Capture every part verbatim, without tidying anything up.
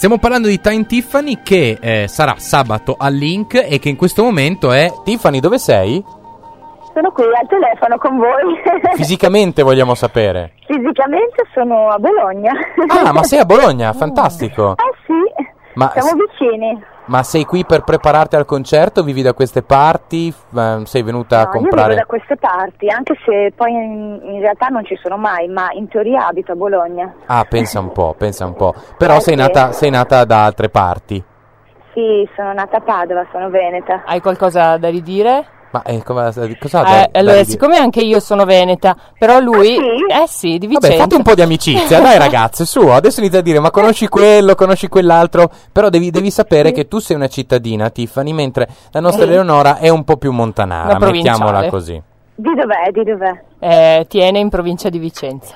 Stiamo parlando di Time Tiffany, che eh, sarà sabato al Link e che in questo momento è... Tiffany, dove sei? Sono qui al telefono con voi. Fisicamente vogliamo sapere. Fisicamente sono a Bologna. Ah, ma sei a Bologna, fantastico. Eh sì, ma siamo vicini. Ma sei qui per prepararti al concerto? Vivi da queste parti? Uh, sei venuta no, a comprare? Io vivo da queste parti, anche se poi in, in realtà non ci sono mai, ma in teoria abito a Bologna. Ah, pensa un po', pensa un po'. Però eh, sei, sì. nata, sei nata da altre parti? Sì, sono nata a Padova, sono veneta. Hai qualcosa da ridire? Ma eh, cosa, cosa eh, da, allora, da siccome anche io sono veneta, però lui... Ah, sì? Eh sì, di Vicenza. Vabbè, fate un po' di amicizia, dai ragazze, su, adesso inizia a dire, ma conosci quello, conosci quell'altro, però devi, devi sapere sì. che tu sei una cittadina, Tiffany, mentre la nostra sì. Eleonora è un po' più montanara, mettiamola così. Di dov'è, di dov'è? Eh, Tiene, in provincia di Vicenza.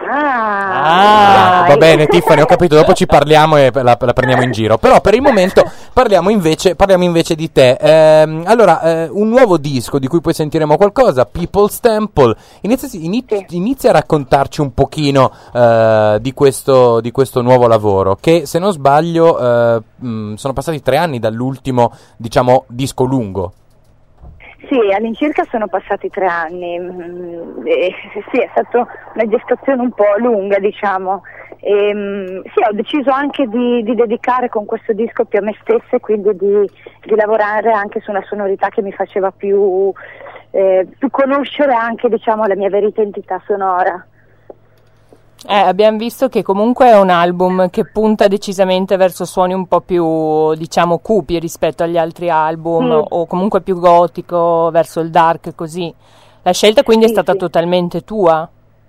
Ah, ah va bene Tiffany, ho capito, dopo ci parliamo e la, la prendiamo in giro. Però per il momento parliamo invece, parliamo invece di te. Ehm, allora, eh, un nuovo disco di cui poi sentiremo qualcosa, People's Temple. Inizia, inizia, inizia a raccontarci un pochino eh, di, questo, di questo nuovo lavoro, che se non sbaglio eh, mh, sono passati tre anni dall'ultimo, diciamo, disco lungo. Sì, all'incirca sono passati tre anni, e, sì, è stata una gestazione un po' lunga, diciamo, e, sì, ho deciso anche di, di dedicare con questo disco più a me stessa e quindi di, di lavorare anche su una sonorità che mi faceva più, eh, più conoscere anche, diciamo, la mia vera identità sonora. Eh, abbiamo visto che comunque è un album che punta decisamente verso suoni un po' più, diciamo, cupi rispetto agli altri album, mm. o comunque più gotico, verso il dark, così. La scelta quindi sì, è stata sì. totalmente tua?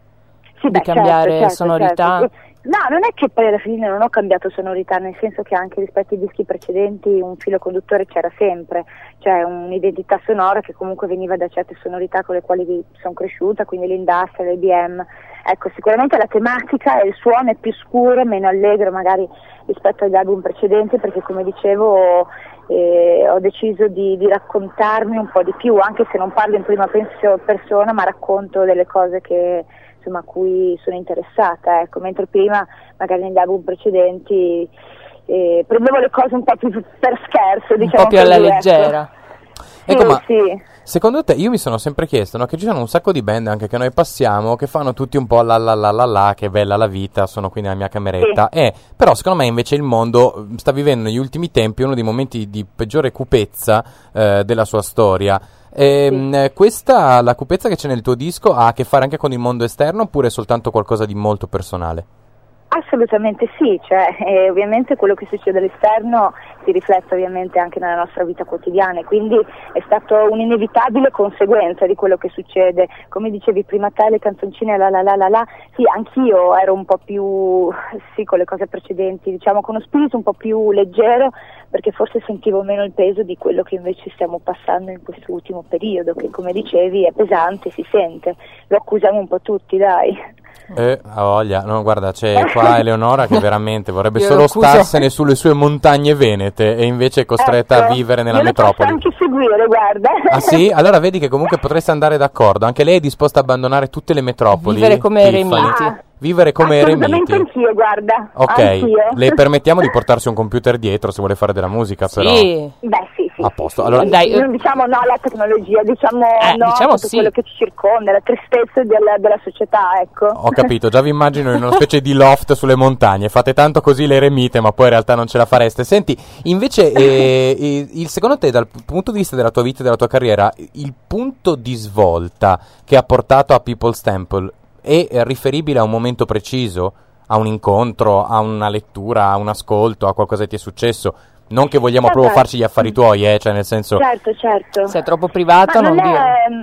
Sì, di beh, cambiare certo, certo, sonorità? Certo. No, non è che poi alla fine non ho cambiato sonorità, nel senso che anche rispetto ai dischi precedenti un filo conduttore c'era sempre, cioè un'identità sonora che comunque veniva da certe sonorità con le quali sono cresciuta, quindi l'industrial, l'I B M. Ecco, sicuramente la tematica e il suono è più scuro, meno allegro magari rispetto agli album precedenti, perché come dicevo eh, ho deciso di, di raccontarmi un po' di più, anche se non parlo in prima penso, persona, ma racconto delle cose che insomma a cui sono interessata, ecco, mentre prima magari negli album precedenti eh, prendevo le cose un po' più per scherzo, diciamo, un po' più alla così, leggera. Ecco, sì, ma sì. secondo te, io mi sono sempre chiesto, no, che ci sono un sacco di band anche che noi passiamo che fanno tutti un po' la la la la la, che bella la vita, sono qui nella mia cameretta, sì. eh, però secondo me invece il mondo sta vivendo negli ultimi tempi uno dei momenti di peggiore cupezza eh, della sua storia. E, sì. mh, questa, la cupezza che c'è nel tuo disco ha a che fare anche con il mondo esterno oppure è soltanto qualcosa di molto personale? Assolutamente sì, cioè eh, ovviamente quello che succede all'esterno si riflette ovviamente anche nella nostra vita quotidiana e quindi è stato un'inevitabile conseguenza di quello che succede. Come dicevi prima te, le canzoncine la la la la la, sì, anch'io ero un po' più, sì, con le cose precedenti, diciamo con uno spirito un po' più leggero, perché forse sentivo meno il peso di quello che invece stiamo passando in questo ultimo periodo, che come dicevi è pesante, si sente, lo accusiamo un po' tutti, dai. Eh, ha voglia, no, guarda, c'è qua Eleonora che veramente vorrebbe Io solo accuso. starsene sulle sue montagne venete e invece è costretta ecco, a vivere nella io metropoli. Io posso anche seguire, guarda. Ah sì? Allora vedi che comunque potreste andare d'accordo, anche lei è disposta a abbandonare tutte le metropoli. Vivere come eremiti. Ah. Vivere come Assolutamente eremiti. anch'io, guarda. Ok, anch'io. le permettiamo di portarsi un computer dietro se vuole fare della musica, Sì. però. Beh, sì, sì. A posto. Sì, Allora, sì. dai, non diciamo no alla tecnologia, diciamo eh, no diciamo a tutto sì. quello che ci circonda, la tristezza della, della società, ecco. Ho capito, già vi immagino in una specie di loft sulle montagne, fate tanto così le eremite, ma poi in realtà non ce la fareste. Senti, invece, eh, il, secondo te, dal punto di vista della tua vita e della tua carriera, il punto di svolta che ha portato a People's Temple è riferibile a un momento preciso, a un incontro, a una lettura, a un ascolto, a qualcosa che ti è successo? Non che vogliamo Certo. proprio farci gli affari tuoi, eh, cioè nel senso... Certo, certo. Se è troppo privato Ma non, non dire.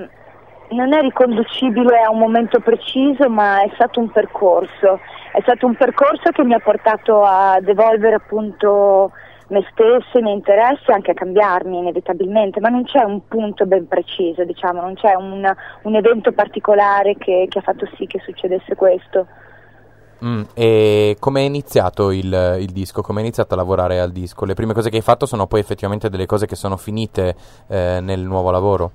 è, non è riconducibile a un momento preciso, ma è stato un percorso. È stato un percorso che mi ha portato ad evolvere appunto me stessa, i miei interessi, anche a cambiarmi inevitabilmente, ma non c'è un punto ben preciso, diciamo, non c'è un, un evento particolare che, che ha fatto sì che succedesse questo. Mm, e come è iniziato il, il disco? Come hai iniziato a lavorare al disco? Le prime cose che hai fatto sono poi effettivamente delle cose che sono finite eh, nel nuovo lavoro?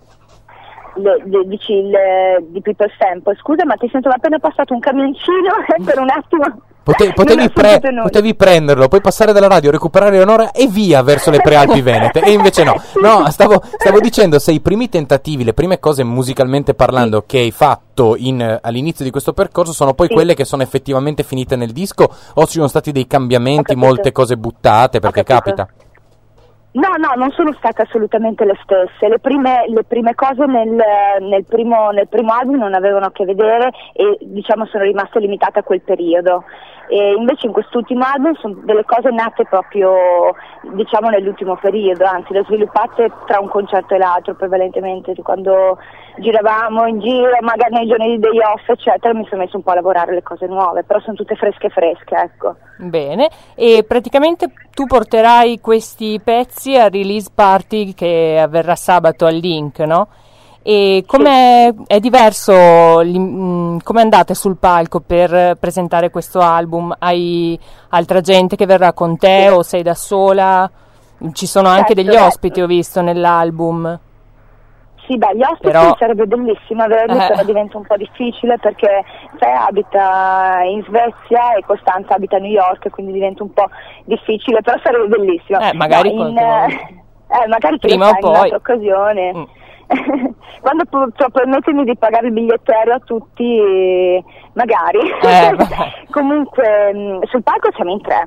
Le, le, dici il, di People's Temple, scusa, ma ti sento appena passato un camioncino per un attimo. Pote- potevi, pre- potevi prenderlo, poi passare dalla radio, recuperare Leonora e via verso le prealpi venete. E invece no. No, stavo, stavo dicendo, se i primi tentativi, le prime cose musicalmente parlando sì. che hai fatto in, all'inizio di questo percorso sono poi sì. quelle che sono effettivamente finite nel disco, o ci sono stati dei cambiamenti, molte cose buttate, perché capita? No, no, non sono state assolutamente le stesse. Le prime, le prime cose nel, nel, primo, nel primo album non avevano a che vedere e diciamo sono rimaste limitate a quel periodo. E invece in quest'ultimo album sono delle cose nate proprio diciamo nell'ultimo periodo, anzi le ho sviluppate tra un concerto e l'altro prevalentemente, quando giravamo in giro, magari nei giorni di day off eccetera, mi sono messo un po' a lavorare le cose nuove, però sono tutte fresche fresche, ecco. Bene, e praticamente tu porterai questi pezzi al release party che avverrà sabato al Link, no? E com'è è diverso, come andate sul palco per presentare questo album? Hai altra gente che verrà con te o sei da sola? Ci sono anche certo, degli ospiti, certo. ho visto nell'album. Sì, beh, gli ospiti però sarebbe bellissimo averli, eh. però diventa un po' difficile perché te abita in Svezia e Costanza abita a New York, quindi diventa un po' difficile, però sarebbe bellissimo. Eh, magari no, in, eh, prima prima o poi in un'altra occasione. Mm. Quando cioè, permettermi di pagare il biglietto aereo a tutti, magari. Eh, Comunque mh, sul palco siamo in tre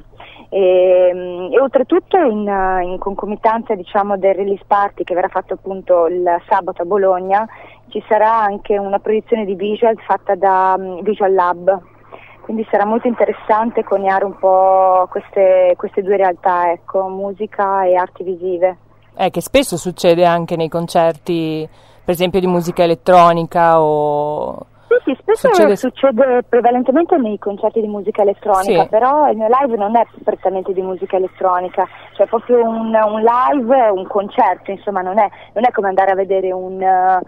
e, e oltretutto in, in concomitanza diciamo del release party che verrà fatto appunto il sabato a Bologna ci sarà anche una proiezione di visual fatta da um, Visual Lab, quindi sarà molto interessante coniare un po' queste, queste due realtà, ecco, musica e arti visive. Eh, che spesso succede anche nei concerti, per esempio di musica elettronica o... Sì, sì, spesso succede, succede prevalentemente nei concerti di musica elettronica, sì. però il mio live non è prettamente di musica elettronica, cioè proprio un, un live, un concerto, insomma, non è, non è come andare a vedere un... Uh,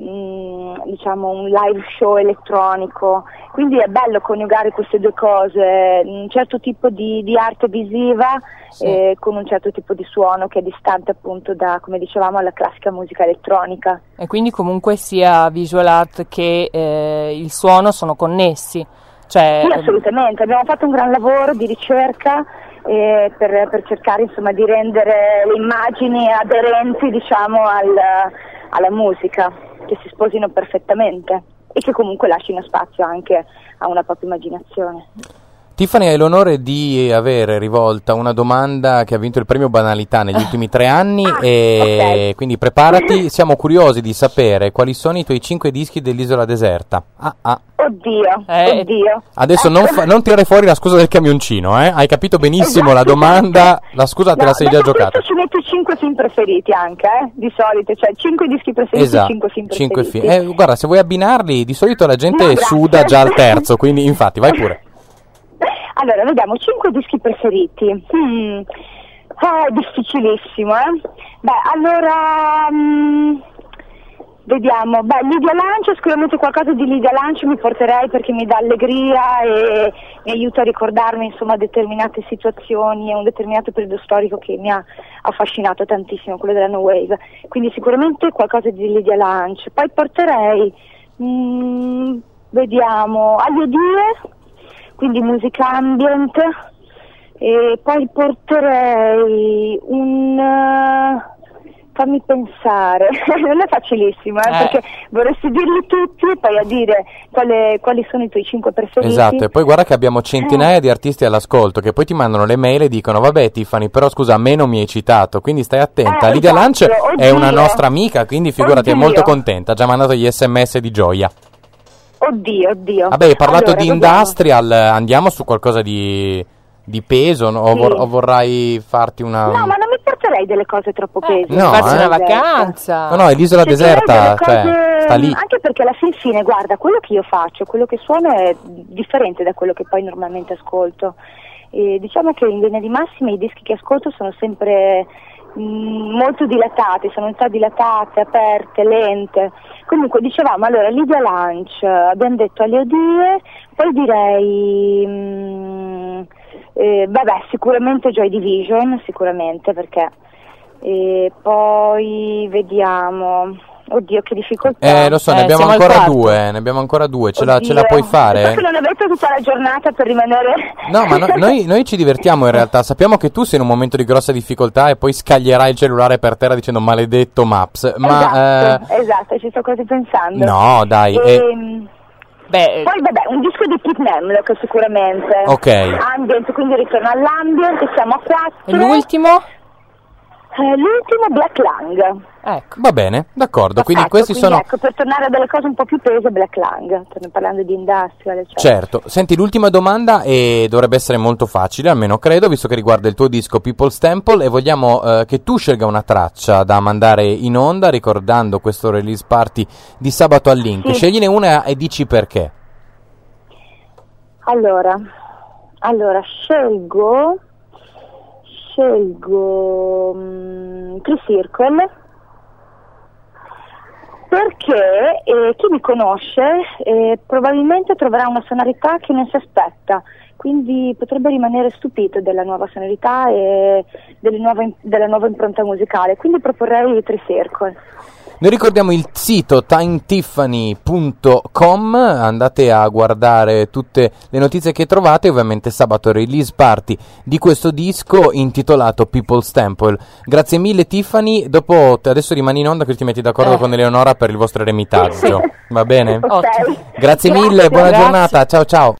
Mm, diciamo un live show elettronico, quindi è bello coniugare queste due cose, un certo tipo di, di arte visiva sì. eh, con un certo tipo di suono che è distante appunto da, come dicevamo, alla classica musica elettronica. E quindi comunque sia visual art che eh, il suono sono connessi, cioè... Sì, assolutamente, abbiamo fatto un gran lavoro di ricerca eh, per, per cercare insomma di rendere le immagini aderenti diciamo al, alla musica, che si sposino perfettamente e che comunque lasciano spazio anche a una propria immaginazione. Tiffany, hai l'onore di avere rivolta una domanda che ha vinto il premio Banalità negli ultimi tre anni ah, e okay. quindi preparati, siamo curiosi di sapere quali sono i tuoi cinque dischi dell'Isola Deserta. Ah, ah. Oddio, eh, oddio. Adesso non, fa, non tirare fuori la scusa del camioncino, eh? Hai capito benissimo esatto. la domanda, la scusa no, te la sei già giocata. Ci metti cinque film preferiti anche, eh? Di solito, cioè cinque dischi preferiti, esatto. cinque film cinque preferiti. Film. Eh, guarda, se vuoi abbinarli, di solito la gente no, suda già al terzo, quindi infatti vai pure. Allora, vediamo, cinque dischi preferiti. Hmm. Oh, è difficilissimo, eh? Beh, allora... Mm, vediamo. Beh, Lydia Lancio, sicuramente qualcosa di Lydia Lancio mi porterei perché mi dà allegria e mi aiuta a ricordarmi, insomma, determinate situazioni e un determinato periodo storico che mi ha affascinato tantissimo, quello della No Wave. Quindi sicuramente qualcosa di Lydia Lancio. Poi porterei... Mm, vediamo... Aglio Die, quindi musica ambient, e poi porterei un uh, fammi pensare non è facilissimo eh, eh. perché vorresti dirli tutti e poi a dire quale, quali sono i tuoi cinque preferiti. Esatto, e poi guarda che abbiamo centinaia eh. di artisti all'ascolto che poi ti mandano le mail e dicono vabbè Tiffany, però scusa, a me non mi hai citato, quindi stai attenta. eh, Lydia esatto. Lancio Oddio. è una nostra amica, quindi figurati, Oddio. è molto contenta, ha già mandato gli sms di gioia. Oddio, oddio. Vabbè, hai parlato allora, di dobbiamo... industrial, andiamo su qualcosa di, di peso, no? o, sì. vor- o vorrai farti una... No, ma non mi porterei delle cose troppo eh, pesi. No, farsi eh. una vacanza. No, no, è l'isola Cioè, deserta, cose, cioè, sta lì. Anche perché alla fin fine, guarda, quello che io faccio, quello che suono è differente da quello che poi normalmente ascolto. E diciamo che in linea di massima i dischi che ascolto sono sempre... molto dilatati, sonorità dilatate, aperte, lente. Comunque dicevamo, allora Lydia Lancio, abbiamo detto Aglio Die, poi direi mh, eh, vabbè, sicuramente Joy Division, sicuramente, perché e poi vediamo Oddio, che difficoltà. Eh, lo so, Eh, ne abbiamo siamo al ancora quarto. due, ne abbiamo ancora due, ce la, Oddio. ce la puoi fare? So che non avete tutta la giornata per rimanere... No, ma no- noi, noi ci divertiamo in realtà, sappiamo che tu sei in un momento di grossa difficoltà e poi scaglierai il cellulare per terra dicendo maledetto Maps, ma... Esatto, esatto, ci sto quasi pensando. eh, no, dai, eh, Ehm, Beh, Poi vabbè, un disco di Pete Memlock sicuramente. Ok. Ambient, quindi ritorno all'ambient, siamo a quattro. e l'ultimo? Eh, l'ultimo Black Lang. Ecco. va bene, d'accordo, quindi Perfetto, questi quindi sono... ecco, per tornare a delle cose un po' più pese, Black Lang. Stiamo parlando di industrial, eccetera. Certo, senti l'ultima domanda e dovrebbe essere molto facile, almeno credo, visto che riguarda il tuo disco People's Temple e vogliamo eh, che tu scelga una traccia da mandare in onda ricordando questo release party di Sabato al Link. Sì. Scegliene una e dici perché. Allora, allora scelgo, scelgo um, Tree Circle perché eh, chi mi conosce eh, probabilmente troverà una sonorità che non si aspetta, quindi potrebbe rimanere stupito della nuova sonorità e delle nuove, della nuova impronta musicale, quindi proporrei Tree Circle. Noi ricordiamo il sito time tiffany punto com, andate a guardare tutte le notizie che trovate, ovviamente sabato release party di questo disco intitolato People's Temple. Grazie mille Tiffany, dopo adesso rimani in onda che ti metti d'accordo Eh. con Eleonora per il vostro remitaggio, va bene? Ok. Grazie mille, buona Grazie. giornata, ciao ciao.